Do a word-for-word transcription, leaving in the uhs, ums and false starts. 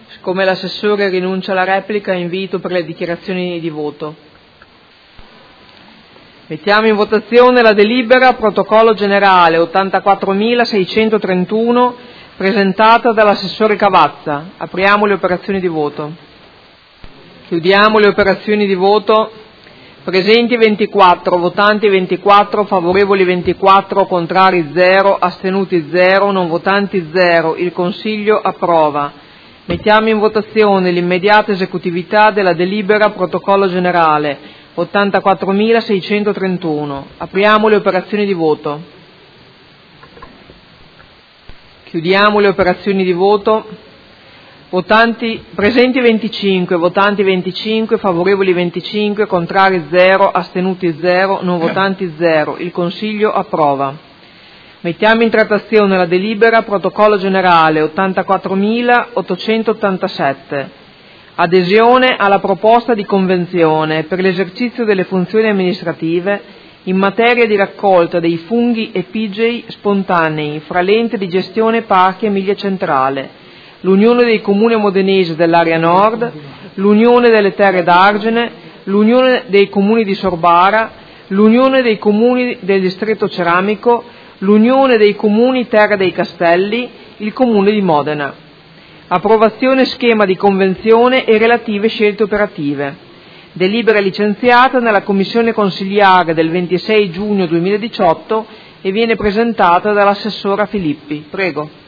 Siccome l'assessore rinuncia alla replica, invito per le dichiarazioni di voto. Mettiamo in votazione la delibera protocollo generale ottantaquattromilaseicentotrentuno presentata dall'assessore Cavazza. Apriamo le operazioni di voto. Chiudiamo le operazioni di voto. Presenti ventiquattro, votanti ventiquattro, favorevoli ventiquattro, contrari zero, astenuti zero, non votanti zero. Il Consiglio approva. Mettiamo in votazione l'immediata esecutività della delibera protocollo generale ottantaquattromilaseicentotrentuno. Apriamo le operazioni di voto. Chiudiamo le operazioni di voto. Votanti, presenti venticinque, votanti venticinque, favorevoli venticinque, contrari zero, astenuti zero, non votanti zero. Il Consiglio approva. Mettiamo in trattazione la delibera protocollo generale ottantaquattromilaottocentottantasette. Adesione alla proposta di convenzione per l'esercizio delle funzioni amministrative in materia di raccolta dei funghi epigei spontanei fra l'ente di gestione Parchi Emilia Centrale, l'Unione dei Comuni modenesi dell'area nord, l'Unione delle Terre d'Argine, l'Unione dei Comuni di Sorbara, l'Unione dei Comuni del Distretto Ceramico, l'Unione dei Comuni Terra dei Castelli, il Comune di Modena. Approvazione schema di convenzione e relative scelte operative. Delibera licenziata nella Commissione Consiliare del ventisei giugno duemiladiciotto e viene presentata dall'assessora Filippi. Prego.